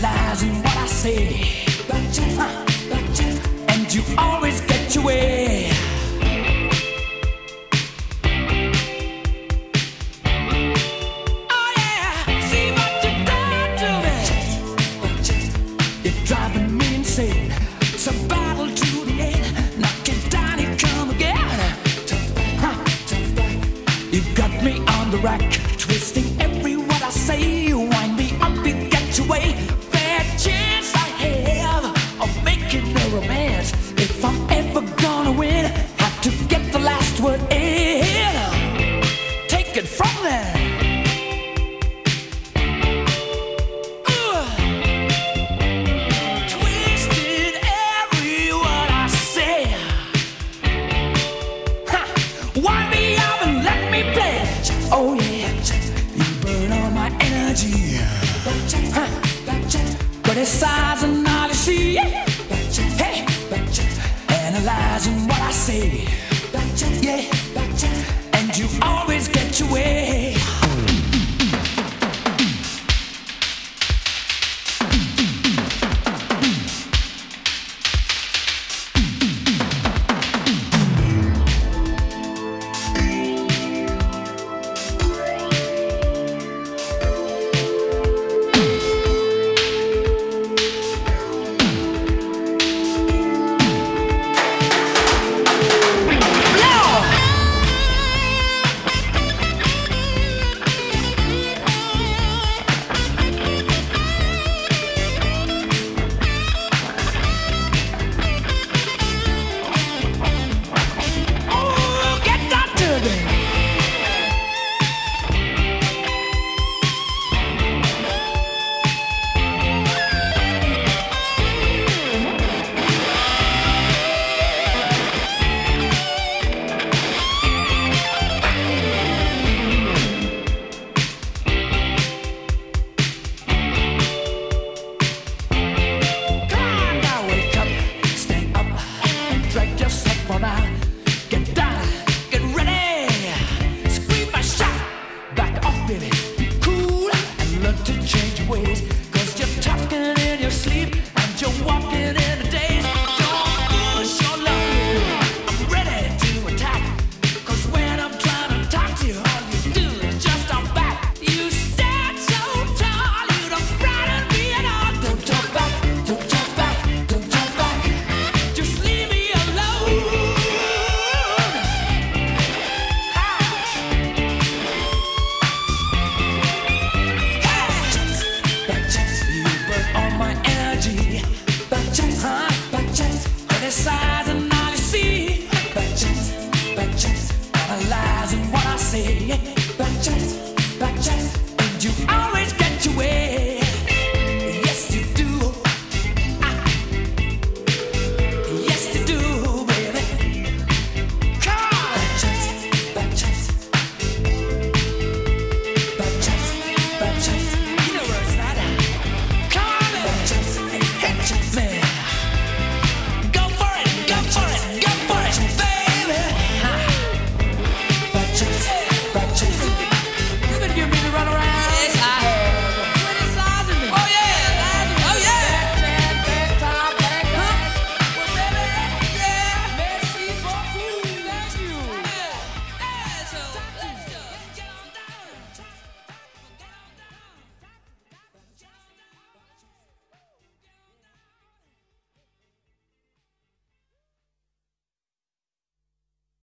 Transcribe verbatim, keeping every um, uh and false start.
analyzing what I say. Huh. And you always get your way. Oh yeah, see what you done to me. You're driving me insane. It's a battle to the end. Knock it down, you come again. Huh. You've got me on the rack, twisting every word I say. You wind me up, you get your way. Fair chance I have of making a romance. If I'm ever gonna win, have to get the last word in. Take it from there. Twisted every word I say. Ha! Wind me up and let me play. Oh yeah, you burn all my energy. Huh. Criticizing all you see. Hey, analyzing what I say. Yeah, and you always get your way. Get down, get ready. Scream my shot, back off, baby. Be cool and learn to change your ways. Cause you're talking in your sleep.